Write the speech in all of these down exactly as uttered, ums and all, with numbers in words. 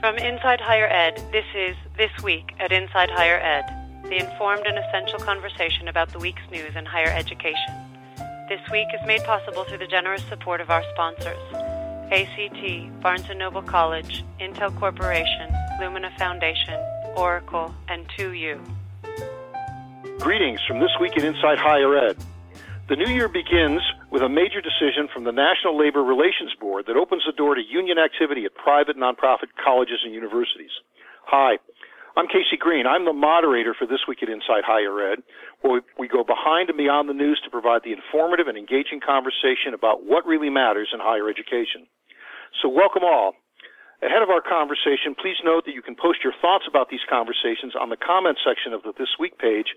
From Inside Higher Ed, this is This Week at Inside Higher Ed, the informed and essential conversation about the week's news in higher education. This Week is made possible through the generous support of our sponsors, A C T, Barnes and Noble College, Intel Corporation, Lumina Foundation, Oracle, and two U. Greetings from This Week at Inside Higher Ed. The new year begins with a major decision from the National Labor Relations Board that opens the door to union activity at private nonprofit colleges and universities. Hi, I'm Casey Green. I'm the moderator for This Week at Inside Higher Ed, where we go behind and beyond the news to provide the informative and engaging conversation about what really matters in higher education. So welcome all. Ahead of our conversation, please note that you can post your thoughts about these conversations on the comment section of the This Week page,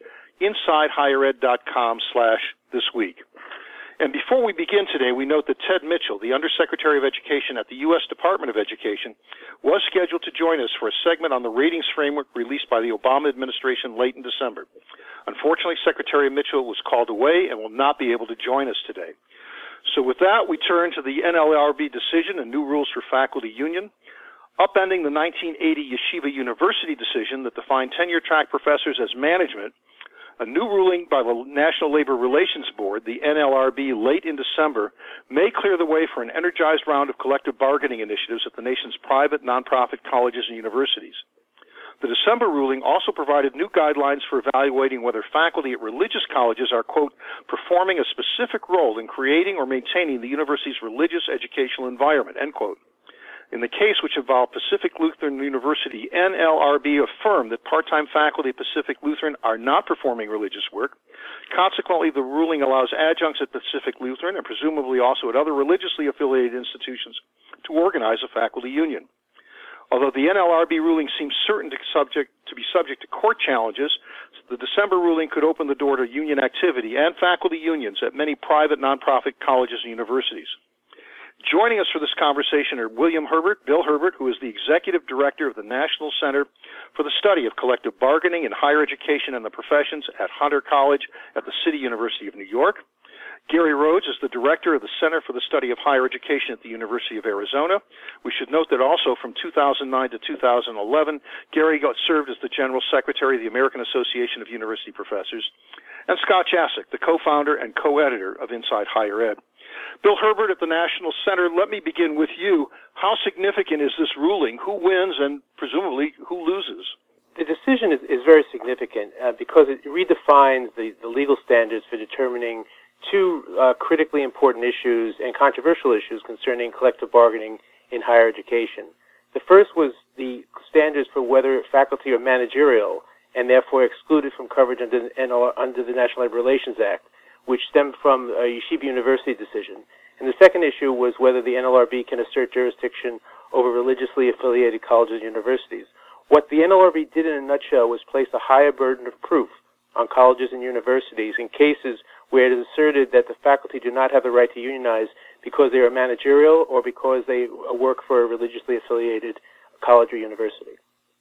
insidehighered.com slash this week. And before we begin today, we note that Ted Mitchell, the Undersecretary of Education at the U S Department of Education, was scheduled to join us for a segment on the ratings framework released by the Obama administration late in December. Unfortunately, Secretary Mitchell was called away and will not be able to join us today. So with that, we turn to the N L R B decision and new rules for faculty union, upending the nineteen eighty Yeshiva University decision that defined tenure-track professors as management. A new ruling by the National Labor Relations Board, the N L R B, late in December, may clear the way for an energized round of collective bargaining initiatives at the nation's private nonprofit colleges and universities. The December ruling also provided new guidelines for evaluating whether faculty at religious colleges are, quote, performing a specific role in creating or maintaining the university's religious educational environment, end quote. In the case which involved Pacific Lutheran University, N L R B affirmed that part-time faculty at Pacific Lutheran are not performing religious work. Consequently, the ruling allows adjuncts at Pacific Lutheran, and presumably also at other religiously affiliated institutions, to organize a faculty union. Although the N L R B ruling seems certain to, subject, to be subject to court challenges, the December ruling could open the door to union activity and faculty unions at many private nonprofit colleges and universities. Joining us for this conversation are William Herbert, Bill Herbert, who is the Executive Director of the National Center for the Study of Collective Bargaining in Higher Education and the Professions at Hunter College at the City University of New York. Gary Rhodes is the Director of the Center for the Study of Higher Education at the University of Arizona. We should note that also from two thousand nine to two thousand eleven, Gary got served as the General Secretary of the American Association of University Professors. And Scott Jasek, the co-founder and co-editor of Inside Higher Ed. Bill Herbert at the National Center, let me begin with you. How significant is this ruling? Who wins and presumably who loses? The decision is, is very significant uh, because it redefines the, the legal standards for determining two uh, critically important issues and controversial issues concerning collective bargaining in higher education. The first was the standards for whether faculty are managerial and therefore excluded from coverage under, under the National Labor Relations Act, which stemmed from a Yeshiva University decision. And the second issue was whether the N L R B can assert jurisdiction over religiously affiliated colleges and universities. What the N L R B did in a nutshell was place a higher burden of proof on colleges and universities in cases where it is asserted that the faculty do not have the right to unionize because they are managerial or because they work for a religiously affiliated college or university.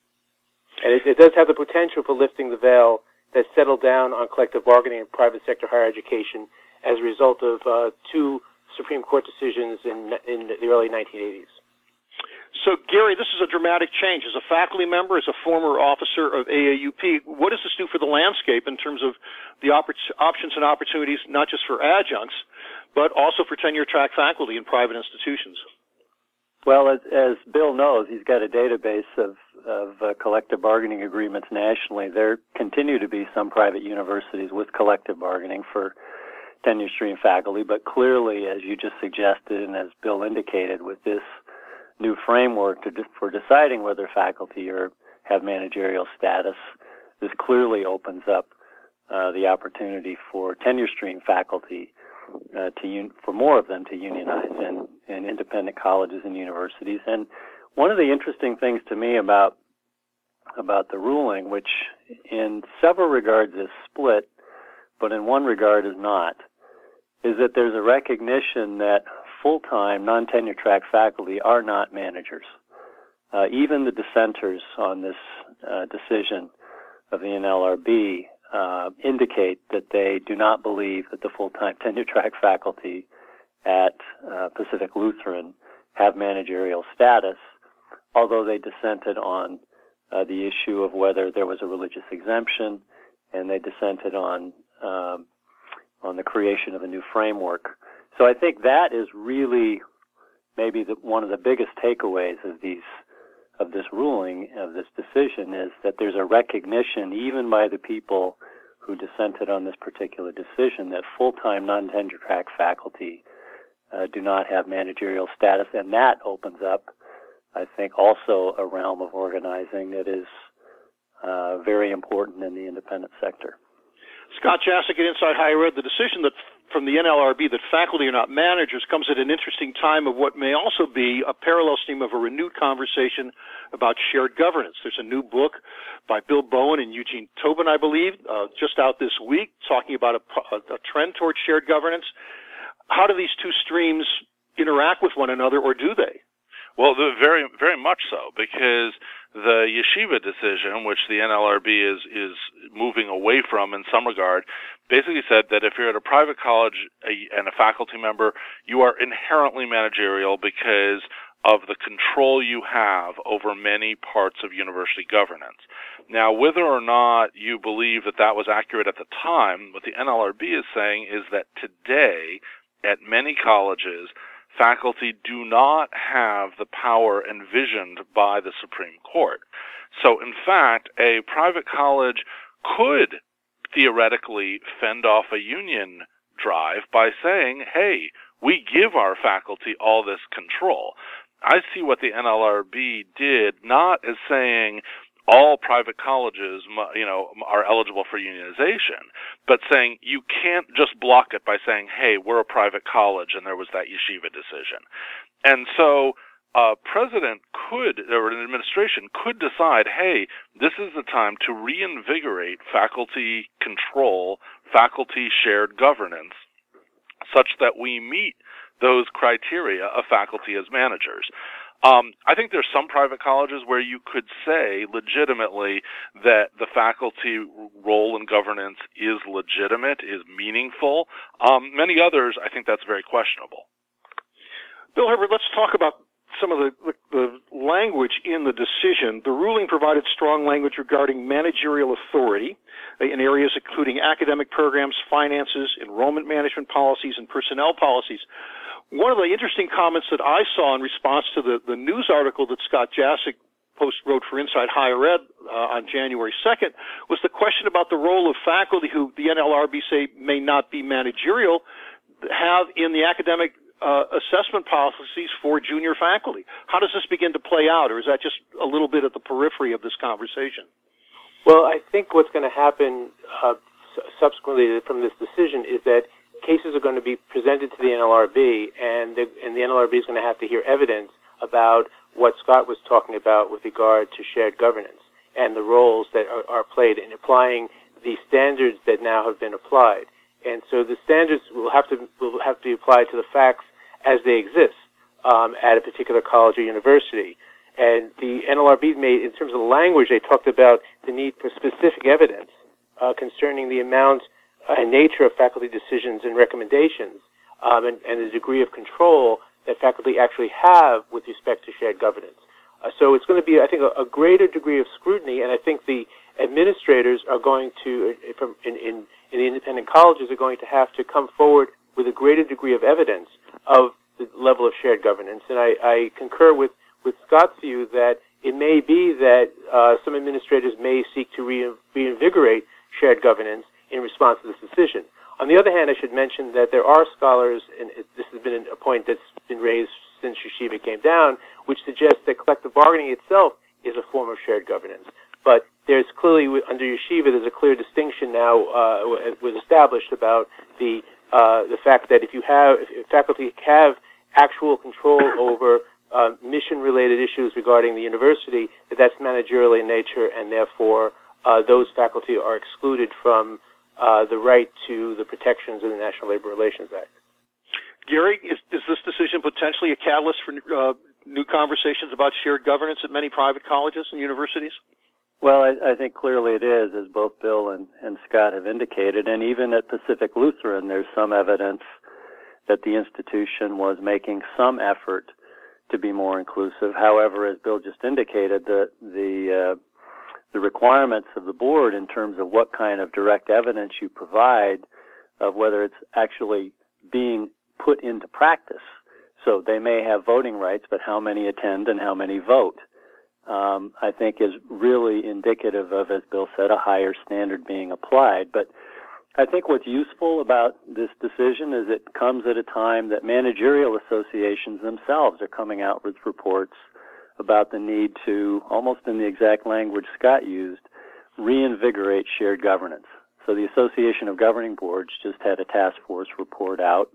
And it, it does have the potential for lifting the veil that settled down on collective bargaining in private sector higher education as a result of uh, two Supreme Court decisions in, in the early nineteen eighties. So, Gary, this is a dramatic change. As a faculty member, as a former officer of A A U P, what does this do for the landscape in terms of the op- options and opportunities, not just for adjuncts, but also for tenure-track faculty in private institutions? Well, as, as Bill knows, he's got a database of, of uh, collective bargaining agreements nationally. There continue to be some private universities with collective bargaining for tenure stream faculty, but clearly, as you just suggested and as Bill indicated, with this new framework to, for deciding whether faculty are, have managerial status, this clearly opens up uh, the opportunity for tenure stream faculty Uh, to un- for more of them to unionize in, in independent colleges and universities. And one of the interesting things to me about about the ruling, which in several regards is split, but in one regard is not, is that there's a recognition that full-time, non-tenure track faculty are not managers. Uh, even the dissenters on this uh, decision of the N L R B uh, indicate that they do not believe that the full-time tenure track faculty at uh, Pacific Lutheran have managerial status, although they dissented on uh, the issue of whether there was a religious exemption, and they dissented on um, on the creation of a new framework. So I think that is really maybe the, one of the biggest takeaways of these of this ruling, of this decision, is that there's a recognition, even by the people who dissented on this particular decision, that full-time non-tenure track faculty uh, do not have managerial status, and that opens up, I think, also a realm of organizing that is uh, very important in the independent sector. Scott Jasek at Inside Higher Ed, the decision that from the N L R B that faculty are not managers comes at an interesting time of what may also be a parallel stream of a renewed conversation about shared governance. There's a new book by Bill Bowen and Eugene Tobin, I believe, uh, just out this week, talking about a, a trend towards shared governance. How do these two streams interact with one another, or do they? Well, very, very much so, because the yeshiva decision, which the N L R B is is moving away from in some regard, basically said that if you're at a private college and a faculty member, you are inherently managerial because of the control you have over many parts of university governance. Now, whether or not you believe that that was accurate at the time, what the N L R B is saying is that today, at many colleges, faculty do not have the power envisioned by the Supreme Court. So, in fact, a private college could theoretically fend off a union drive by saying, hey, we give our faculty all this control. I see what the N L R B did not as saying all private colleges, you know, are eligible for unionization, but saying you can't just block it by saying, hey, we're a private college and there was that yeshiva decision. And so a president could, or an administration could decide, hey, this is the time to reinvigorate faculty control, faculty shared governance, such that we meet those criteria of faculty as managers. Um, I think there's some private colleges where you could say legitimately that the faculty role in governance is legitimate, is meaningful. Um, many others, I think that's very questionable. Bill Herbert, let's talk about some of the, the, the language in the decision. The ruling provided strong language regarding managerial authority in areas including academic programs, finances, enrollment management policies, and personnel policies. One of the interesting comments that I saw in response to the, the news article that Scott Jasek post wrote for Inside Higher Ed uh, on January second was the question about the role of faculty who the N L R B say may not be managerial have in the academic uh, assessment policies for junior faculty. How does this begin to play out, or is that just a little bit at the periphery of this conversation? Well, I think what's going to happen uh, subsequently from this decision is that cases are going to be presented to the N L R B, and the, and the N L R B is going to have to hear evidence about what Scott was talking about with regard to shared governance and the roles that are, are played in applying the standards that now have been applied. And so the standards will have to will have to be applied to the facts as they exist um, at a particular college or university. And the N L R B made, in terms of the language, they talked about the need for specific evidence uh, concerning the amount and nature of faculty decisions and recommendations, um, and, and the degree of control that faculty actually have with respect to shared governance. Uh, so it's going to be, I think, a, a greater degree of scrutiny, and I think the administrators are going to, from in, in, in the independent colleges, are going to have to come forward with a greater degree of evidence of the level of shared governance. And I, I concur with, with Scott's view that it may be that uh, some administrators may seek to re- reinvigorate shared governance in response to this decision. On the other hand, I should mention that there are scholars, and it, this has been a point that's been raised since yeshiva came down, which suggests that collective bargaining itself is a form of shared governance. But there's clearly, under yeshiva, there's a clear distinction now uh, was established about the uh, the fact that if you have, if faculty have actual control over uh, mission-related issues regarding the university, that that's managerial in nature, and therefore uh, those faculty are excluded from Uh, the right to the protections of the National Labor Relations Act. Gary, is, is this decision potentially a catalyst for uh, new conversations about shared governance at many private colleges and universities? Well, I, I think clearly it is, as both Bill and, and Scott have indicated, and even at Pacific Lutheran, there's some evidence that the institution was making some effort to be more inclusive. However, as Bill just indicated, the the uh, the requirements of the board in terms of what kind of direct evidence you provide of whether it's actually being put into practice. So they may have voting rights, but how many attend and how many vote, um, I think is really indicative of, as Bill said, a higher standard being applied. But I think what's useful about this decision is it comes at a time that managerial associations themselves are coming out with reports about the need to, almost in the exact language Scott used, reinvigorate shared governance. So the Association of Governing Boards just had a task force report out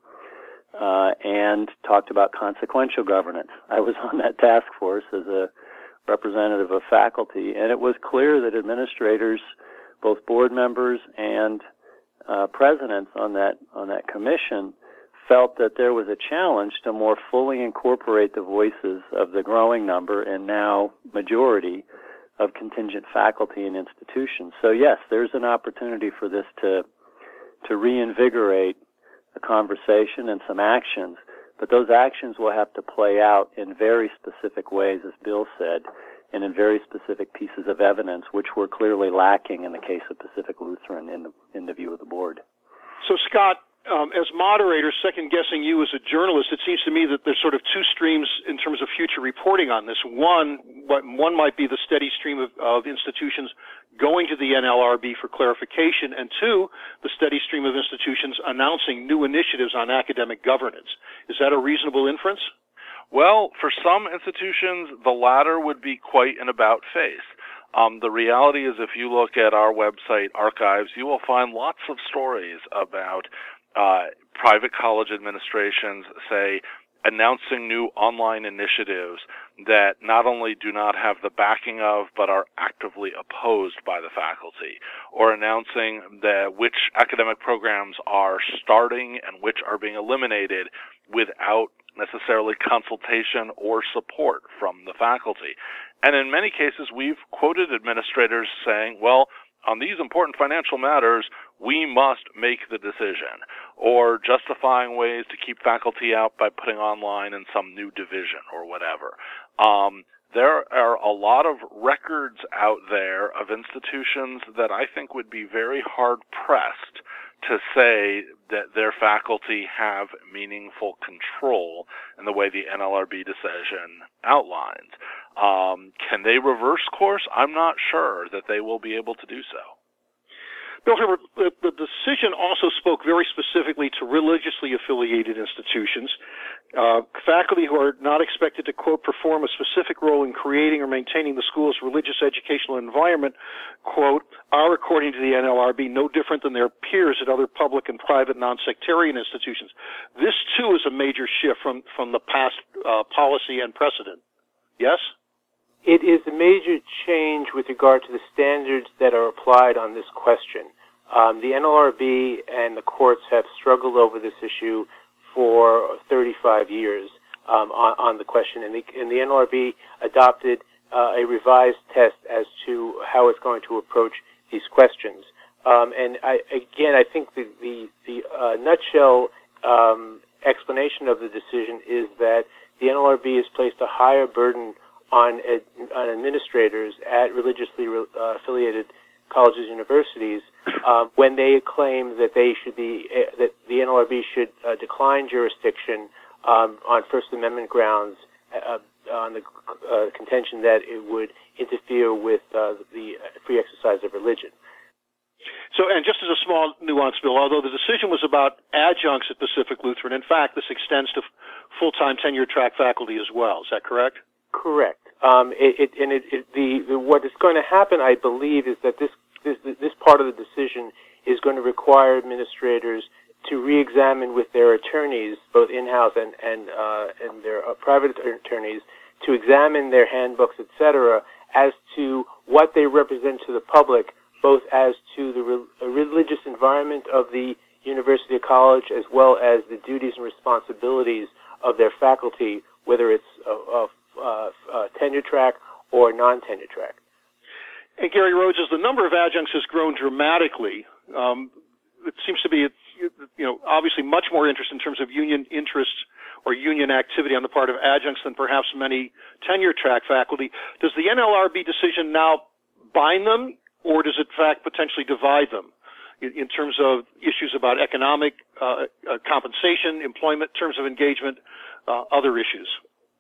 uh, and talked about consequential governance. I was on that task force as a representative of faculty, and it was clear that administrators, both board members and uh, presidents on that on that commission, felt that there was a challenge to more fully incorporate the voices of the growing number and now majority of contingent faculty and institutions. So yes, there's an opportunity for this to to reinvigorate a conversation and some actions, but those actions will have to play out in very specific ways, as Bill said, and in very specific pieces of evidence, which were clearly lacking in the case of Pacific Lutheran in the, in the view of the board. So, Scott, Um, as moderator, second-guessing you as a journalist, it seems to me that there's sort of two streams in terms of future reporting on this. One, what, one might be the steady stream of, of institutions going to the N L R B for clarification, and two, the steady stream of institutions announcing new initiatives on academic governance. Is that a reasonable inference? Well, for some institutions, the latter would be quite an about-face. Um, the reality is, if you look at our website archives, you will find lots of stories about Uh, private college administrations, say, announcing new online initiatives that not only do not have the backing of, but are actively opposed by the faculty, or announcing that which academic programs are starting and which are being eliminated without necessarily consultation or support from the faculty. And in many cases, we've quoted administrators saying, well, on these important financial matters, we must make the decision, or justifying ways to keep faculty out by putting online in some new division or whatever. Um, there are a lot of records out there of institutions that I think would be very hard-pressed to say that their faculty have meaningful control in the way the N L R B decision outlines. Um, can they reverse course? I'm not sure that they will be able to do so. Bill Herbert, the, the decision also spoke very specifically to religiously affiliated institutions. Uh, faculty who are not expected to, quote, perform a specific role in creating or maintaining the school's religious educational environment, quote, are, according to the N L R B, no different than their peers at other public and private non-sectarian institutions. This, too, is a major shift from, from the past uh, policy and precedent. Yes? It is a major change with regard to the standards that are applied on this question. Um, the N L R B and the courts have struggled over this issue for thirty-five years um, on, on the question, and the, and the N L R B adopted uh, a revised test as to how it's going to approach these questions. Um, and I, again, I think the, the, the uh, nutshell um, explanation of the decision is that the N L R B has placed a higher burden on, ed, on administrators at religiously uh, affiliated colleges and universities uh, when they claim that they should be uh, that the N L R B should uh, decline jurisdiction um, on First Amendment grounds uh, on the uh, contention that it would interfere with uh, the free exercise of religion. So, and just as a small nuance, Bill, although the decision was about adjuncts at Pacific Lutheran, in fact, this extends to full-time tenure-track faculty as well. Is that correct? Correct. Um, it, it, and it, it, the, the, what is going to happen, I believe, is that this, this this part of the decision is going to require administrators to re-examine with their attorneys, both in-house and and, uh, and their uh, private attorneys, to examine their handbooks, et cetera, as to what they represent to the public, both as to the re- religious environment of the university or college, as well as the duties and responsibilities of their faculty, whether it's uh, uh, Uh, uh, tenure track or non-tenure track. And Gary Rhodes, as the number of adjuncts has grown dramatically, um, it seems to be, you know, obviously much more interest in terms of union interests or union activity on the part of adjuncts than perhaps many tenure track faculty. Does the N L R B decision now bind them, or does it in fact potentially divide them in, in terms of issues about economic uh, uh, compensation, employment, terms of engagement, uh, other issues?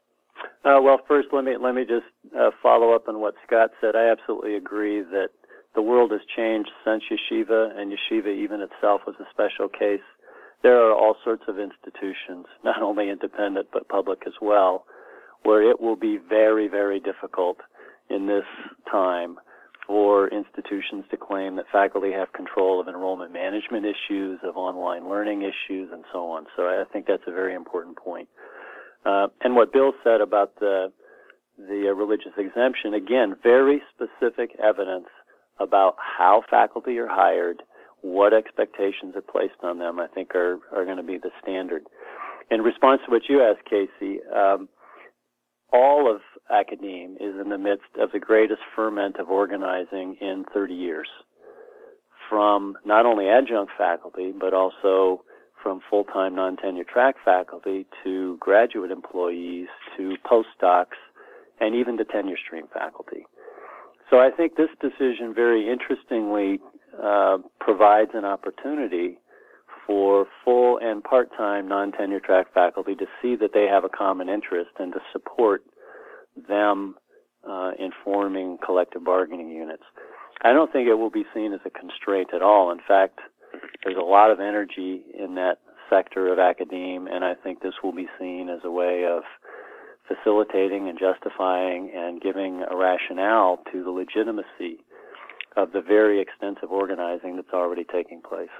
Uh, well, first, let me let me just uh, follow up on what Scott said. I absolutely agree that the world has changed since yeshiva, and yeshiva even itself was a special case. There are all sorts of institutions, not only independent but public as well, where it will be very, very difficult in this time for institutions to claim that faculty have control of enrollment management issues, of online learning issues, and so on. So I think that's a very important point. Uh, and what Bill said about the the uh, religious exemption, again, very specific evidence about how faculty are hired, what expectations are placed on them, I think are, are going to be the standard. In response to what you asked, Casey, um, all of academe is in the midst of the greatest ferment of organizing in thirty years, from not only adjunct faculty, but also from full-time non-tenure track faculty to graduate employees to postdocs and even to tenure stream faculty. So I think this decision very interestingly uh, provides an opportunity for full and part-time non-tenure track faculty to see that they have a common interest and to support them uh, in forming collective bargaining units. I don't think it will be seen as a constraint at all. In fact, there's a lot of energy in that sector of academe, and I think this will be seen as a way of facilitating and justifying and giving a rationale to the legitimacy of the very extensive organizing that's already taking place.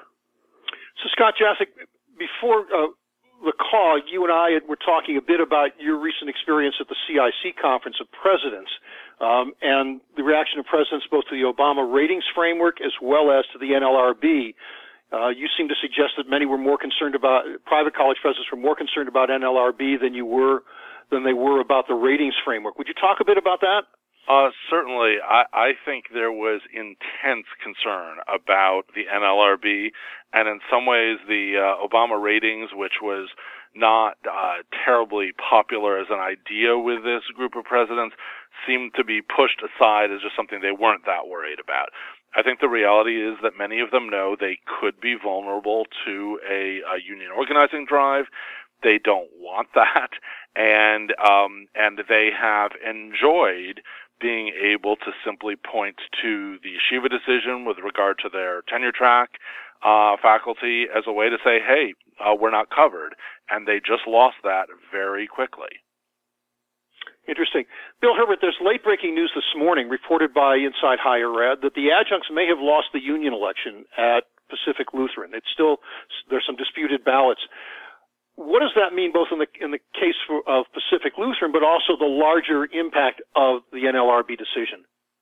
So, Scott Jasek, before uh, the call, you and I were talking a bit about your recent experience at the C I C Conference of Presidents um, and the reaction of presidents both to the Obama ratings framework as well as to the N L R B. Uh, you seem to suggest that many were more concerned about, private college presidents were more concerned about N L R B than you were, than they were about the ratings framework. Would you talk a bit about that? Uh, certainly. I, I think there was intense concern about the N L R B, and in some ways the uh, Obama ratings, which was not uh, terribly popular as an idea with this group of presidents, seemed to be pushed aside as just something they weren't that worried about. I think the reality is that many of them know they could be vulnerable to a, a union organizing drive. They don't want that, and um, and they have enjoyed being able to simply point to the yeshiva decision with regard to their tenure track uh, faculty as a way to say, hey, uh, we're not covered, and they just lost that very quickly. Interesting. Bill Herbert, there's late-breaking news this morning reported by Inside Higher Ed that the adjuncts may have lost the union election at Pacific Lutheran. It's still, there's some disputed ballots. What does that mean both in the in the case for, of Pacific Lutheran, but also the larger impact of the N L R B decision?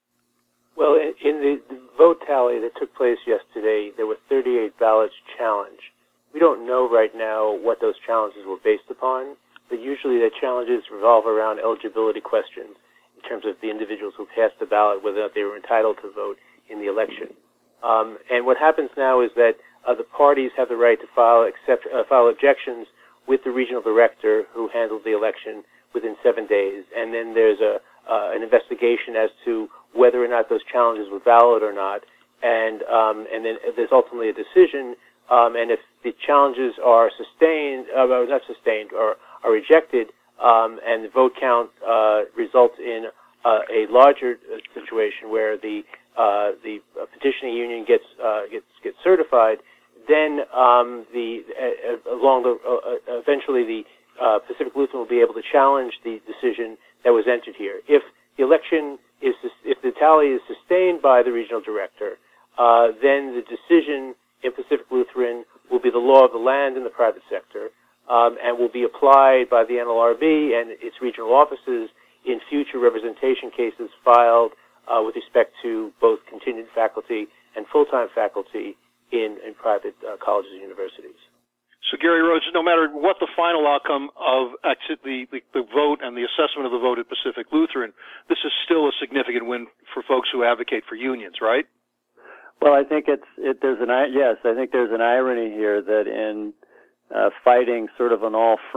Well, in the vote tally that took place yesterday, there were thirty-eight ballots challenged. We don't know right now what those challenges were based upon, but usually the challenges revolve around eligibility questions in terms of the individuals who passed the ballot, whether or not they were entitled to vote in the election. Um, and what happens now is that uh, the parties have the right to file, accept, uh, file objections with the regional director who handled the election within seven days. And then there's a uh, an investigation as to whether or not those challenges were valid or not. And um, and then there's ultimately a decision. Um, and if the challenges are sustained, uh, not sustained, or are rejected, um, and the vote count uh, results in uh, a larger situation where the uh, the petitioning union gets uh, gets gets certified, then um, the uh, along the uh, eventually the uh, Pacific Lutheran will be able to challenge the decision that was entered here. If the election is if the tally is sustained by the regional director, uh, then the decision in Pacific Lutheran will be the law of the land in the private sector, um, and will be applied by the N L R B and its regional offices in future representation cases filed uh, with respect to both contingent faculty and full-time faculty in, in private uh, colleges and universities. So, Gary Rhodes, no matter what the final outcome of the, the, the vote and the assessment of the vote at Pacific Lutheran, this is still a significant win for folks who advocate for unions, right? Well, I think it's it, there's an yes. I think there's an irony here that in uh, fighting sort of on all fronts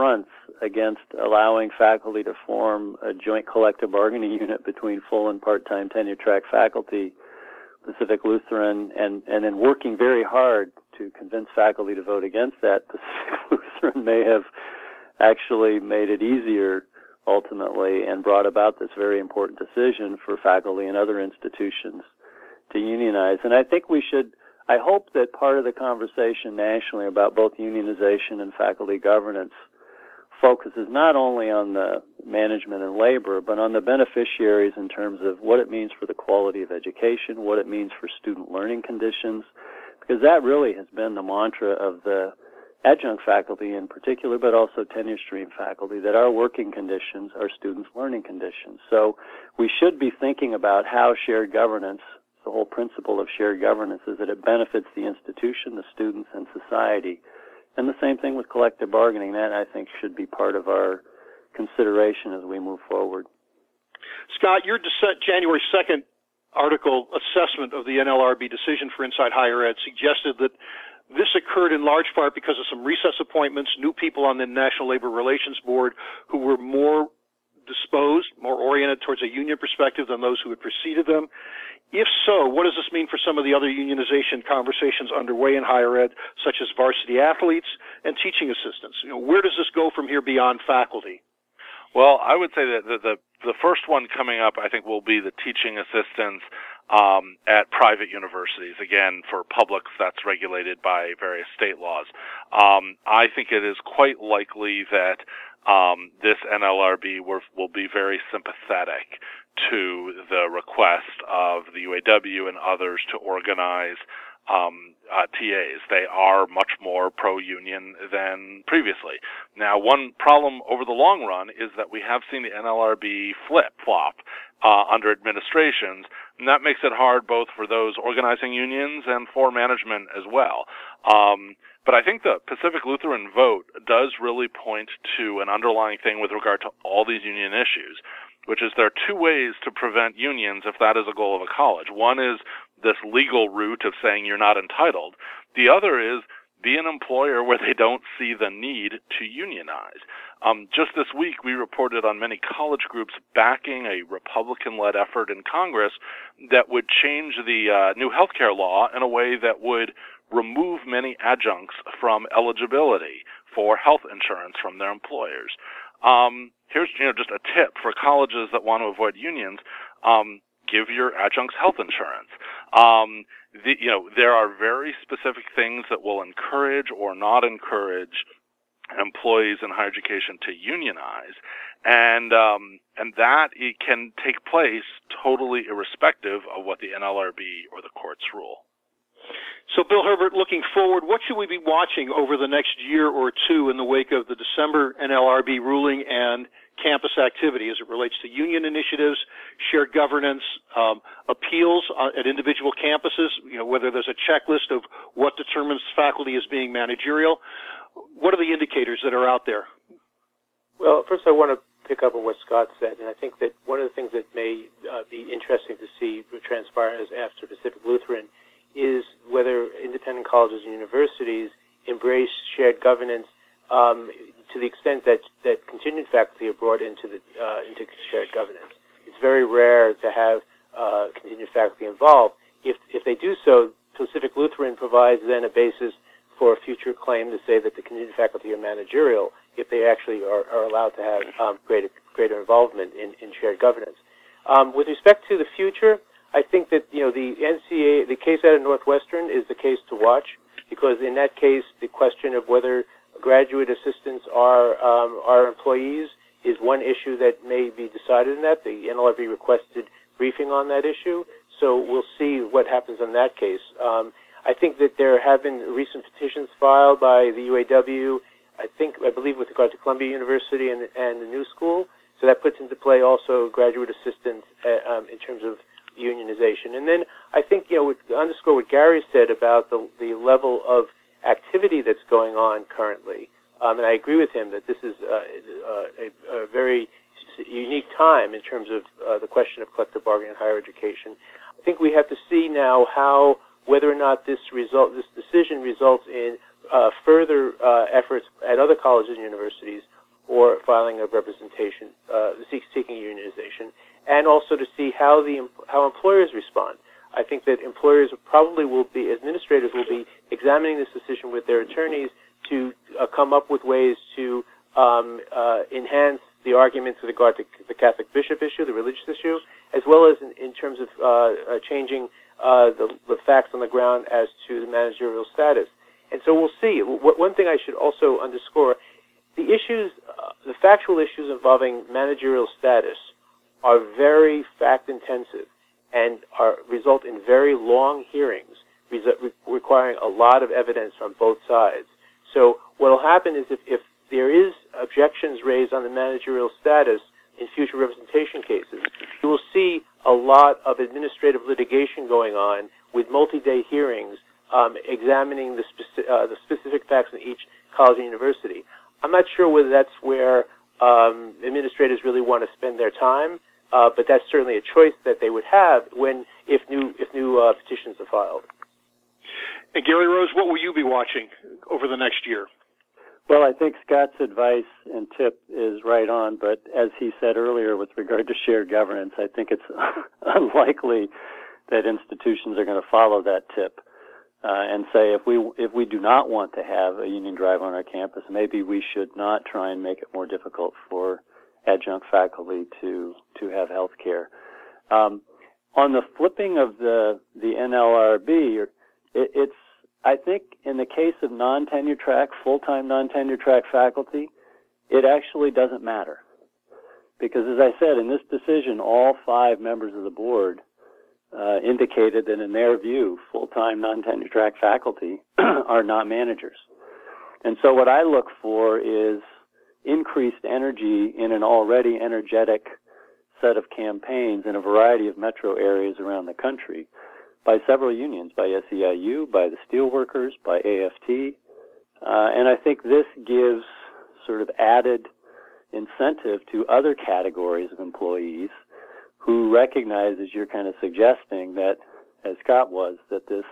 against allowing faculty to form a joint collective bargaining unit between full and part-time tenure-track faculty, Pacific Lutheran, and, and then working very hard to convince faculty to vote against that, Pacific Lutheran may have actually made it easier ultimately and brought about this very important decision for faculty and other institutions to unionize. And I think we should, I hope that part of the conversation nationally about both unionization and faculty governance focuses not only on the management and labor, but on the beneficiaries in terms of what it means for the quality of education, what it means for student learning conditions, because that really has been the mantra of the adjunct faculty in particular, but also tenure stream faculty, that our working conditions are students' learning conditions. So we should be thinking about how shared governance, the whole principle of shared governance is that it benefits the institution, the students, and society. And the same thing with collective bargaining. That, I think, should be part of our consideration as we move forward. Scott, your January second article assessment of the N L R B decision for Inside Higher Ed suggested that this occurred in large part because of some recess appointments, new people on the National Labor Relations Board who were more disposed, more oriented towards a union perspective than those who had preceded them. If so, what does this mean for some of the other unionization conversations underway in higher ed, such as varsity athletes and teaching assistants? You know, where does this go from here beyond faculty? Well, I would say that the, the, the first one coming up, I think, will be the teaching assistants um, at private universities. Again, for publics, that's regulated by various state laws. Um, I think it is quite likely that um, this N L R B will, will be very sympathetic to the request of the U A W and others to organize um, uh, T As. They are much more pro-union than previously. Now, one problem over the long run is that we have seen the N L R B flip-flop uh, under administrations, and that makes it hard both for those organizing unions and for management as well. Um, but I think the Pacific Lutheran vote does really point to an underlying thing with regard to all these union issues, which is there are two ways to prevent unions if that is a goal of a college. One is this legal route of saying you're not entitled. The other is be an employer where they don't see the need to unionize. Um, just this week, we reported on many college groups backing a Republican-led effort in Congress that would change the uh, new healthcare law in a way that would remove many adjuncts from eligibility for health insurance from their employers. Um, here's, you know, just a tip for colleges that want to avoid unions. Um, give your adjuncts health insurance. Um, the, you know, there are very specific things that will encourage or not encourage employees in higher education to unionize, and um, and that it can take place totally irrespective of what the N L R B or the courts rule. So, Bill Herbert, looking forward, what should we be watching over the next year or two in the wake of the December N L R B ruling and campus activity as it relates to union initiatives, shared governance, um, appeals at individual campuses, you know, whether there's a checklist of what determines faculty as being managerial? What are the indicators that are out there? Well, first I want to pick up on what Scott said, and I think that one of the things that may uh, be interesting to see transpire as after Pacific Lutheran is whether independent colleges and universities embrace shared governance um, to the extent that, that contingent faculty are brought into the uh, into shared governance. It's very rare to have uh, contingent faculty involved. If if they do so, Pacific Lutheran provides then a basis for a future claim to say that the contingent faculty are managerial if they actually are, are allowed to have um, greater greater involvement in, in shared governance. Um, with respect to the future, I think that, you know, the N C A A, the case out of Northwestern is the case to watch, because in that case, the question of whether graduate assistants are um, are employees is one issue that may be decided in that. The N L R B requested briefing on that issue, so we'll see what happens in that case. Um, I think that there have been recent petitions filed by the U A W, I think, I believe with regard to Columbia University and, and the New School, so that puts into play also graduate assistants uh, um, in terms of unionization. And then I think, you know, to underscore what Gary said about the, the level of activity that's going on currently, um, and I agree with him that this is uh, uh, a, a very unique time in terms of uh, the question of collective bargaining in higher education. I think we have to see now how, whether or not this result, this decision results in uh, further uh, efforts at other colleges and universities, or filing of representation, uh, seeking unionization, and also to see how the how employers respond. I think that employers probably will be, administrators will be examining this decision with their attorneys to uh, come up with ways to um, uh, enhance the arguments with regard to the Catholic bishop issue, the religious issue, as well as in, in terms of uh, uh, changing uh, the, the facts on the ground as to the managerial status. And so we'll see. W- one thing I should also underscore, the issues, uh, the factual issues involving managerial status are very fact-intensive and are result in very long hearings, resu- re- requiring a lot of evidence from both sides. So what will happen is if, if there is objections raised on the managerial status in future representation cases, you will see a lot of administrative litigation going on with multi-day hearings um, examining the, speci- uh, the specific facts in each college and university. I'm not sure whether that's where um, administrators really want to spend their time, uh, but that's certainly a choice that they would have when, if new, if new uh, petitions are filed. And Gary Rose, what will you be watching over the next year? Well, I think Scott's advice and tip is right on, but as he said earlier with regard to shared governance, I think it's unlikely that institutions are going to follow that tip uh, and say if we if we do not want to have a union drive on our campus, maybe we should not try and make it more difficult for adjunct faculty to to have health care. Um, on the flipping of the the N L R B, it, it's I think in the case of non-tenure track, full-time non-tenure track faculty, it actually doesn't matter. Because as I said, in this decision, all five members of the board uh, indicated that in their view, full-time non-tenure track faculty are not managers. And so what I look for is increased energy in an already energetic set of campaigns in a variety of metro areas around the country by several unions, by S E I U, by the steelworkers, by A F T. Uh, and I think this gives sort of added incentive to other categories of employees who recognize, as you're kind of suggesting, that, as Scott was, that this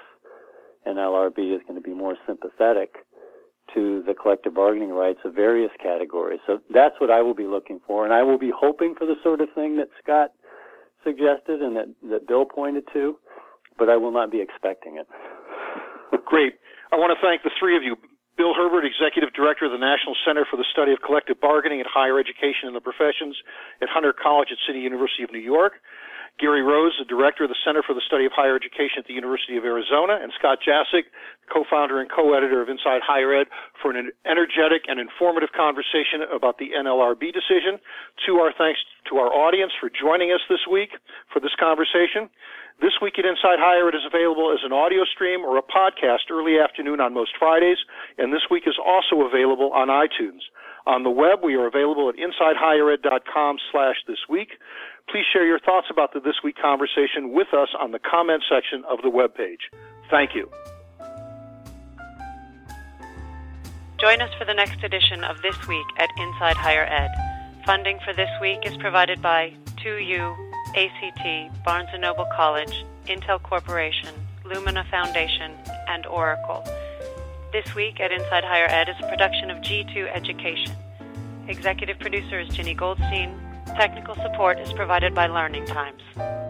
N L R B is going to be more sympathetic to the collective bargaining rights of various categories. So that's what I will be looking for, and I will be hoping for the sort of thing that Scott suggested and that, that Bill pointed to, but I will not be expecting it. Great. I want to thank the three of you. Bill Herbert, Executive Director of the National Center for the Study of Collective Bargaining and Higher Education in the Professions at Hunter College at City University of New York. Gary Rose, the Director of the Center for the Study of Higher Education at the University of Arizona. And Scott Jasek, co-founder and co-editor of Inside Higher Ed, for an energetic and informative conversation about the N L R B decision. To our thanks to our audience for joining us this week for this conversation. This Week at Inside Higher Ed is available as an audio stream or a podcast early afternoon on most Fridays, and This Week is also available on iTunes. On the web, we are available at InsideHigherEd.com slash This Week. Please share your thoughts about the This Week conversation with us on the comment section of the webpage. Thank you. Join us for the next edition of This Week at Inside Higher Ed. Funding for This Week is provided by two U, A C T, Barnes and Noble College, Intel Corporation, Lumina Foundation, and Oracle. This Week at Inside Higher Ed is a production of G two Education. Executive producer is Ginny Goldstein. Technical support is provided by Learning Times.